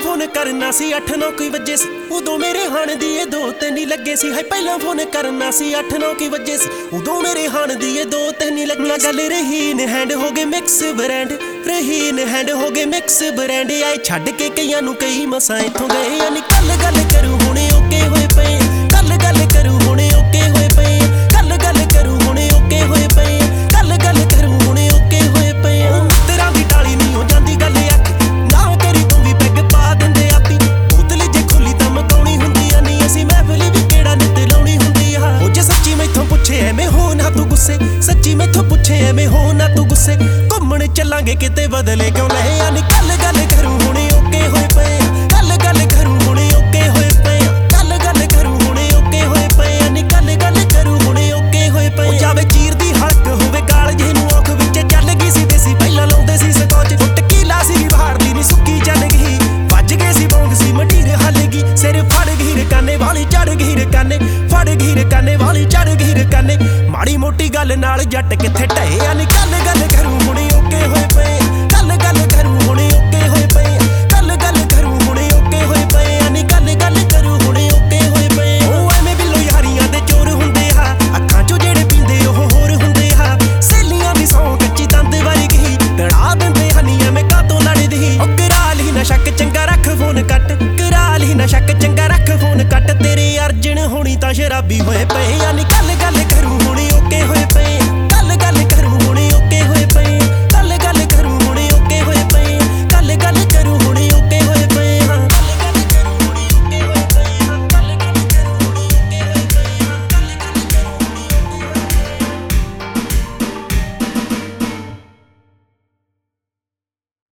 Phone करना सी 8-9 वजे सी उदों मेरे हाण दी ये 2-3 ही लगे सी। हाय पहला फोन करना सी 8-9 वजे सी उदों मेरे हाण दी ये 2-3 ही लगे। गल रहीन हैंड हो गए मिक्स ब्रांड, रहीन हैंड हो गए मिक्स ब्रांड। आए छड्ड के कईयां नूं कई मसां इत्थों गए। यानी कल गल करूं हुणे ओके होए पए, कल गल करूं हुणे ओके होए पए, कल गल करूं हुणे ओके होए पए, कल गल करूं हुणे ओके होए पए। तेरा दी टाली नहीं हो जांदी गल अख ना करी तूं भी पैग पा दिंदे आपी। बोतल जे खुली तां मकाउणी हुंदी आ नहीं असीं महफिल भी केड़ा नित लाउणी हुंदी आ। ओ जे सच्ची मैथों पुछे एवें हो ना तू गुस्से, सच्ची मैथों पुछे एवें हो ना तू गुस्से। घुम्मण चलांगे किते बदले क्यों ले। यानी कल गल करूं हुणे ओके होए पए, कल गल करूं हुणे ओके होए पए, कल गल करूं हुणे ओके होए पए। यानी कल गल करूं हुणे ओके होए पए। ओ जावे चीर दी हलक होवे काल जे नूं औख विच चल गई सी देसी पहिला लाउंदे सी ਸਕੋਚ। ਫੁੱਟ ਕੀ ਲਾ ਸੀ ਬਾਹਰਲੀ ਨੀ ਸੁੱਕੀ ਚੱਲ ਗਈ, ਵੱਜ ਗਏ ਸੀ ਬੌਂਗ ਸੀ ਮਟੀਰ ਹੱਲ ਗਈ। ਸਿਰ ਫੜ ਗਈ ਰਕਾਨੇ ਵਾਲੀ ਚੜ ਗਈ ਰਕਾਨੇ, ਫੜ ਗਈ ਰਕਾਨੇ ਵਾਲੀ ਚੜ ਗਈ ਰਕਾਨੇ। ਮਾੜੀ ਮੋਟੀ ਗੱਲ ਨਾਲ ਜੱਟ ਕਿੱਥੇ ਢਏ